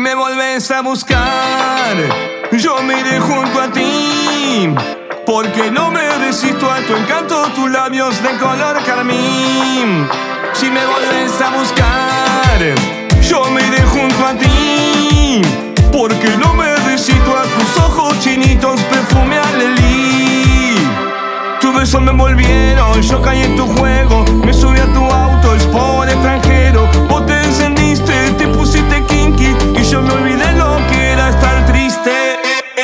me volves a buscar, yo me iré junto a ti, porque no me resisto a tu encanto, tus labios de color carmín. Si me vuelves a buscar, yo me iré junto a ti, porque no me resisto a tus ojos chinitos, perfume alelí. Tus besos me envolvieron, yo caí en tu juego, me subí a tu auto, es por extranjero. Vos te encendiste, te pusiste kinky, y yo me olvidé lo que era estar triste.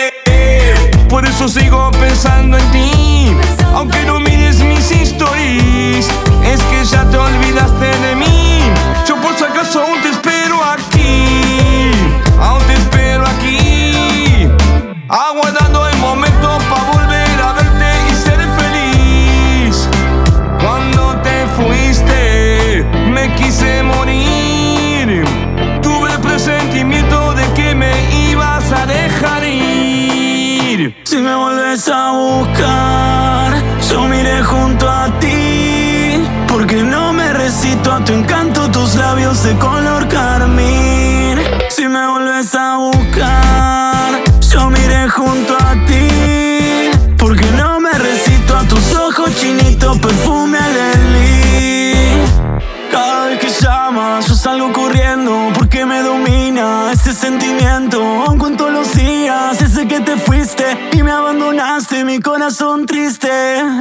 Por eso sigo pensando en ti, aunque no mires mis stories. Es que ya te olvidaste de mí. Yo por si acaso aún te espero aquí, aún te espero aquí, aguardando el momento para volver a verte y ser feliz. Cuando te fuiste me quise morir, tuve el presentimiento de que me ibas a dejar ir. Si me vuelves a buscar, yo me iré junto a ti, porque no me resisto a tu encanto, tus labios de color carmín. Si me vuelves a buscar, yo me iré junto a ti, porque no me resisto a tus ojos chinitos, perfume alelí. Cada vez que llamas yo salgo corriendo, porque me domina ese sentimiento. Aún cuento los días desde que te fuiste y me abandonaste, mi corazón triste.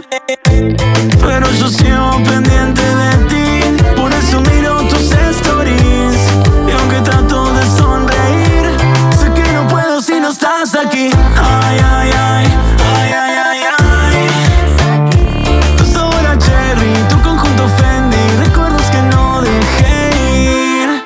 Pero yo sigo pendiente de ti, por eso miro tus stories. Y aunque trato de sonreír, sé que no puedo si no estás aquí. Ay, ay, ay, ay, ay, ay, ay. Tu sabor a cherry, tu conjunto Fendi, recuerdos que no dejé ir.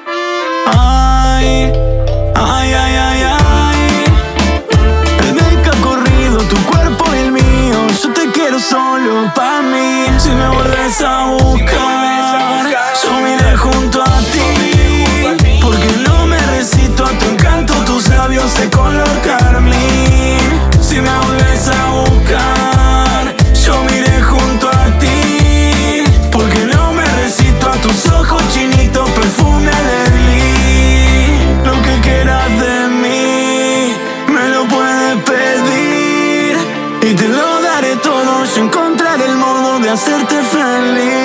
Ay, ay, ay, ay, ay. El make ha corrido tu cuerpo y el mío, yo te quiero solo pa' mí. Si me vuelves a buscar, yo me iré junto a ti, porque no me resisto a tu encanto, tus labios de color carmín. Si me vuelves a buscar, yo me iré junto a ti, porque no me resisto a tus ojos chinitos, perfume alelí. Lo que quieras de mí, me lo puedes pedir, y te lo daré todo, yo encontraré el modo de hacerte feliz.